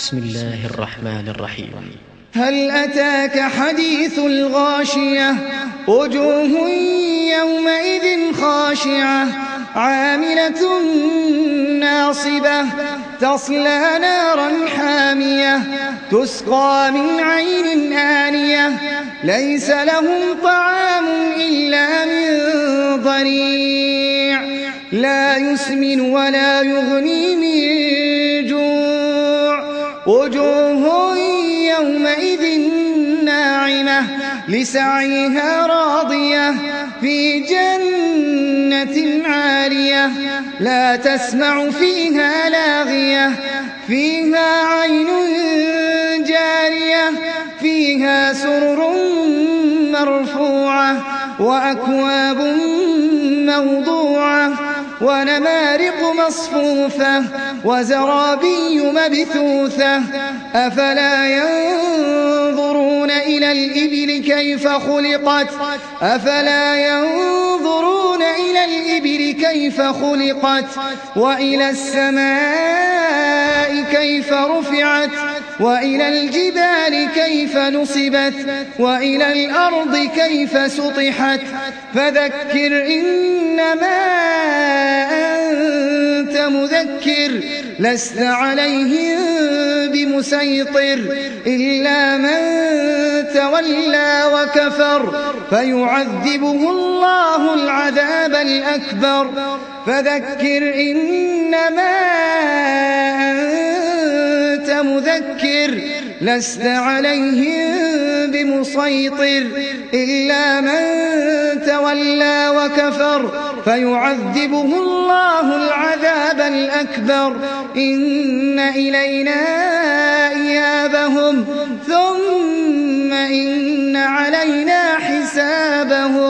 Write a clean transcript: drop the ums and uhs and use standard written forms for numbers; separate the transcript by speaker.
Speaker 1: بسم الله الرحمن الرحيم.
Speaker 2: هل أتاك حديث الغاشية وجوه يومئذ خاشعة عاملة ناصبة تصلى نارا حامية تسقى من عين آنية ليس لهم طعام إلا من ضريع لا يسمن ولا يغني من جوع وجوه يومئذ ناعمة لسعيها راضية في جنة عالية لا تسمع فيها لاغية فيها عين جارية فيها سرر مرفوعة وأكواب موضوعة ونمارق مصفوفة وزرابي مبثوثة أفلا ينظرون إلى الإبل كيف خلقت أفلا ينظرون إلى الإبل كيف خلقت وإلى السماء كيف رفعت وإلى الجبال كيف نصبت وإلى الأرض كيف سطحت فذكر إنما أنت مذكر لست عليهم بمسيطر إلا من تولى وكفر فيعذبه الله العذاب الأكبر فذكر إنما أنت مذكر لست عليهم بمسيطر إلا من تولى وكفر فيعذبه الله العذاب الأكبر إن إلينا إيابهم ثم إن علينا حسابهم.